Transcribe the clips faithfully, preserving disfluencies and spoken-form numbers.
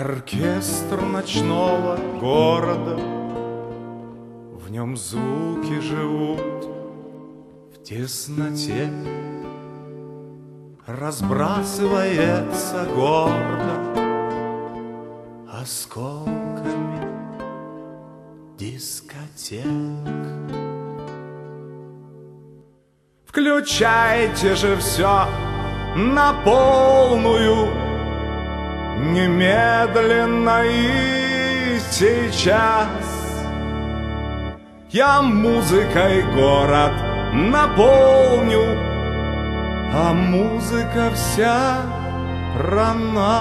Оркестр ночного города, в нем звуки живут в тесноте, разбрасывается гордо осколками дискотек. Включайте же все на полную, немедленно и сейчас. Я музыкой город наполню, а музыка вся про нас.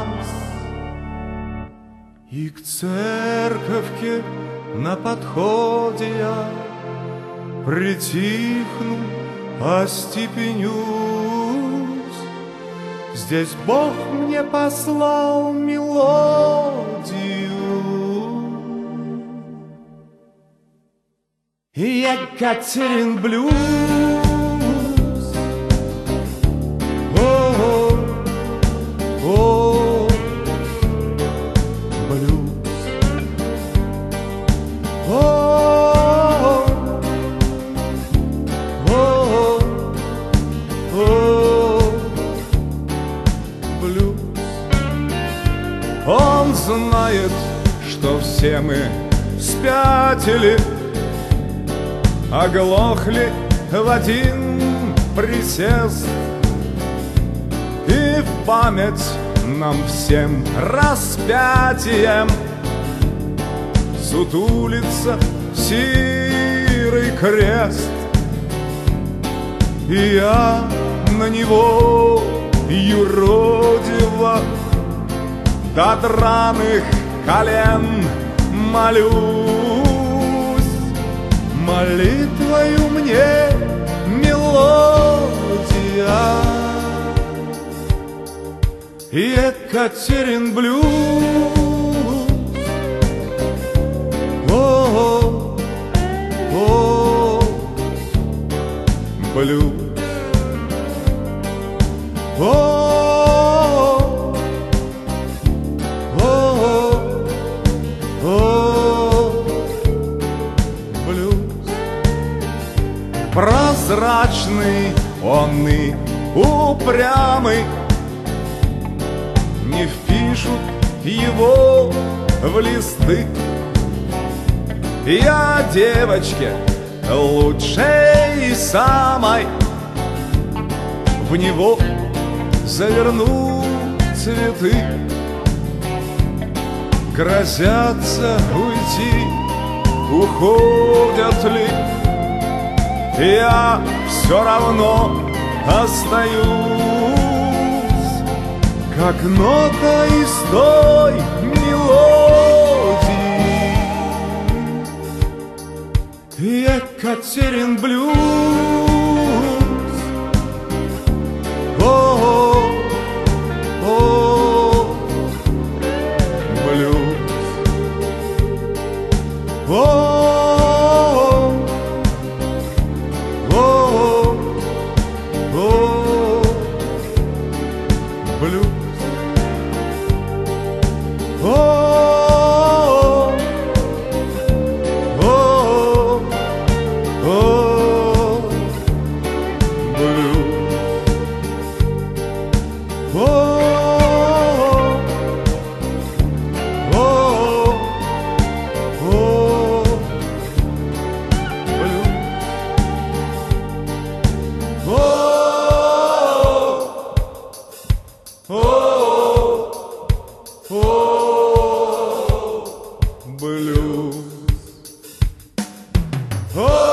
И к церковке на подходе я притихну, остепенюсь. Здесь Бог мне послал мелодию, Екатерин блюз. О, о, блюз. О, о, о, блюз. Он знает, что все мы спятили, оглохли в один присест, и в память нам всем распятием сутулится серый крест. И я на него юродиво до драных колен молюсь. Молитвою мне мелодия Екатерин блюз. О, о, блюз. О, о, о, блюз. Прозрачный он и упрямый, не впишут его в листы. Я девочке лучшей самой в него заверну цветы. Грозятся уйти, уходят ли, я все равно остаюсь, как нота из той мелодии Екатерин блюз. О, о, блюз. О, о, о, блюз. О, о, о, блюз. О, о, о, блюз. О, о, о, блюз.